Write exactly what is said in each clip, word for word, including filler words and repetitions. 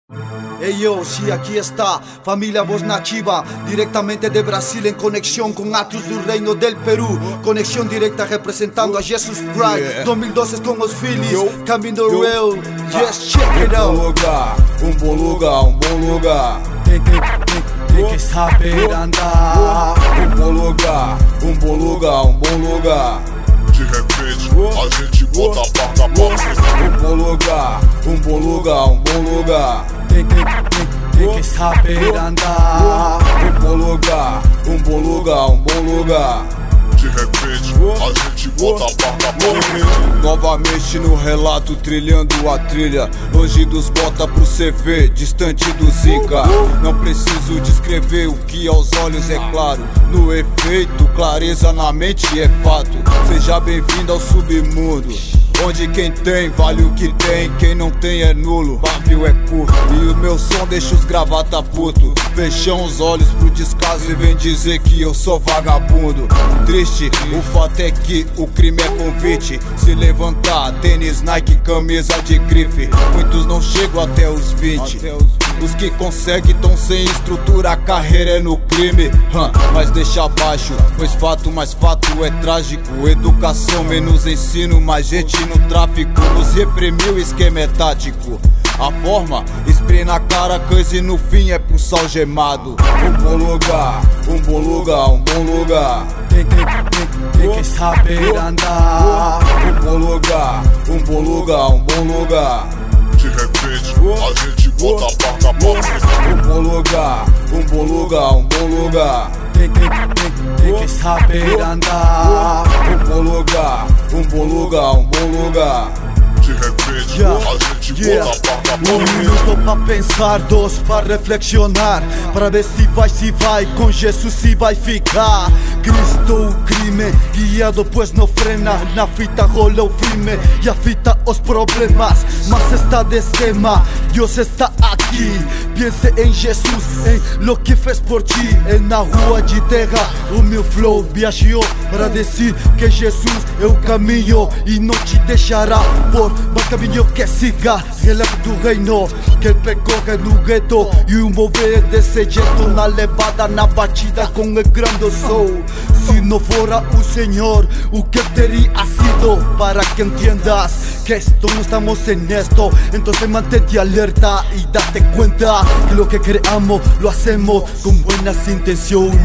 Hey yo, sí, aquí está, familia Voz Nativa, directamente de Brasil en conexión con Atrus do Reino del Perú. Conexión directa representando a Jesus Christ. Yeah. dos mil doce con los Phillies, coming the real, just check it out. Um bom lugar, um bom lugar, um bom lugar. Tem que, tem, tem que saber andar. Um bom lugar, um bom lugar, um bom lugar. De repente, a gente bota a faca pra Um bom lugar, um bom lugar, um bom lugar. Tem que, tem, tem que saber andar. Um bom lugar, um bom lugar, um bom lugar. De repente, a gente bota a faca pra Novamente no relato, trilhando a trilha. Longe dos bota pro C V, distante do Zika. Não preciso descrever o que aos olhos é claro. No efeito, clareza na mente é fato. Seja bem-vindo ao submundo, onde quem tem vale o que tem, quem não tem é nulo, pavio é curto. E o meu som deixa os gravata puto. Fecham os olhos pro descaso e vem dizer que eu sou vagabundo. Triste, o fato é que o crime é convite. Se levantar, tênis, Nike, camisa de grife. Muitos não chegam até os vinte. Os que conseguem tão sem estrutura, a carreira é no crime. hum, Mas deixa abaixo, pois fato mais fato é trágico. Educação menos ensino, mais gente no tráfico. Nos reprimiu, o esquema é tático. A forma, spray na cara, coisa e no fim é pulsar algemado. Um bom lugar, um bom lugar, um bom lugar. Tem que, tem, tem que saber andar. Um bom lugar, um bom lugar, um bom lugar. De repente, a gente bota a faca pra Um bom lugar, um bom lugar, um bom lugar. Tem que, tem, tem que saber andar. Um bom lugar, um bom lugar, um bom lugar. De repente, Yeah. a gente Yeah. bota a faca pra Um minuto pra pensar, dois pra reflexionar, pra ver se vai, se vai, com Jesus se vai ficar. Cristo o crime, guiado pois não frena. Na fita rola o filme e a fita os problemas. Mas está de esquema, Deus está aqui. Pense em Jesus, em lo que fez por ti. É na rua de terra, o meu flow viajou para dizer que Jesus é o caminho e não te deixará por mais caminho que siga. Relato do reino, que ele percorre no gueto e o mover desse jeito, na levada, na batida com o grande sol. Se não fora o Senhor, o que teria sido? Para que entiendas que esto no estamos en esto, entonces mantente alerta y date cuenta que lo que creamos lo hacemos con buenas intenciones.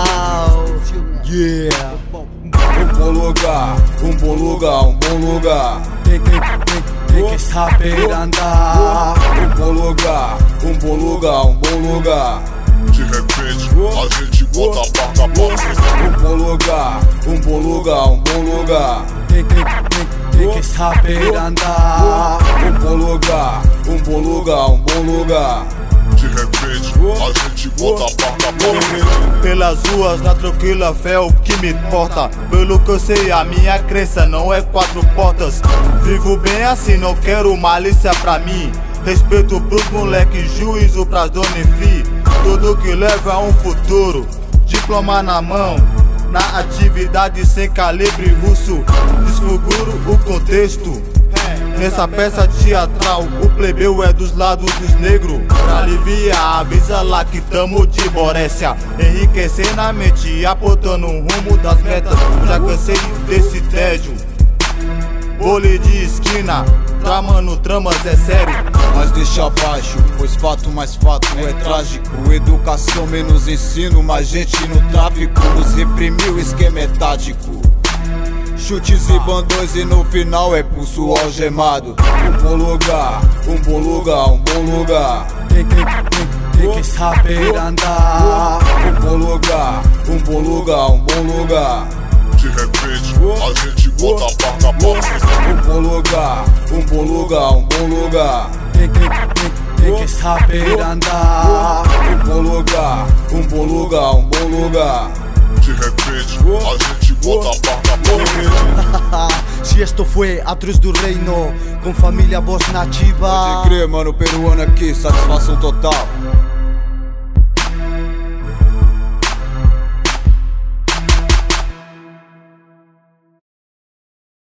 Yeah. Um bom lugar, um bom lugar, um bom lugar. Tem que, tem, tem que saber andar. Um bom lugar, um bom lugar, um bom lugar. De repente, a gente bota a faca pra Um bom lugar, um bom lugar, um bom lugar. Tem que, tem, tem que saber andar. Um bom lugar, um bom lugar, um bom lugar. De repente, a gente bota a faca pra Pelas ruas na tranquila fé o que me importa. Pelo que eu sei a minha crença não é quatro portas. Vivo bem assim, não quero malícia pra mim. Respeito pros moleques, juízo pras dona e fi. Tudo que leva a um futuro, diploma na mão. Na atividade sem calibre russo, desfiguro o contexto. Nessa peça teatral, o plebeu é dos lados dos negros. Pra aliviar, avisa lá que tamo de borécia. Enriquecer na mente, apontando um rumo das metas. Já cansei desse tédio. Bole de esquina, tramando tramas é sério. Mas deixa abaixo, pois fato mais fato é trágico. Educação menos ensino, mais gente no tráfico. Nos reprimiu, o esquema é tático. Chutes e bandões e no final é pulso algemado. Um bom lugar, um bom lugar, um bom lugar. Tem que, tem, tem que saber andar. Um bom lugar, um bom lugar, um bom lugar. De repente, a gente bota a faca pra Um bom lugar, um bom lugar, um bom lugar. Tem que, tem, tem que saber andar. Um bom lugar, um bom lugar, um bom lugar. De repente, a gente bota a faca pra Si esto fue Atrus do Reino, com família Voz Nativa. Pode crer, mano, peruano aqui, satisfação total.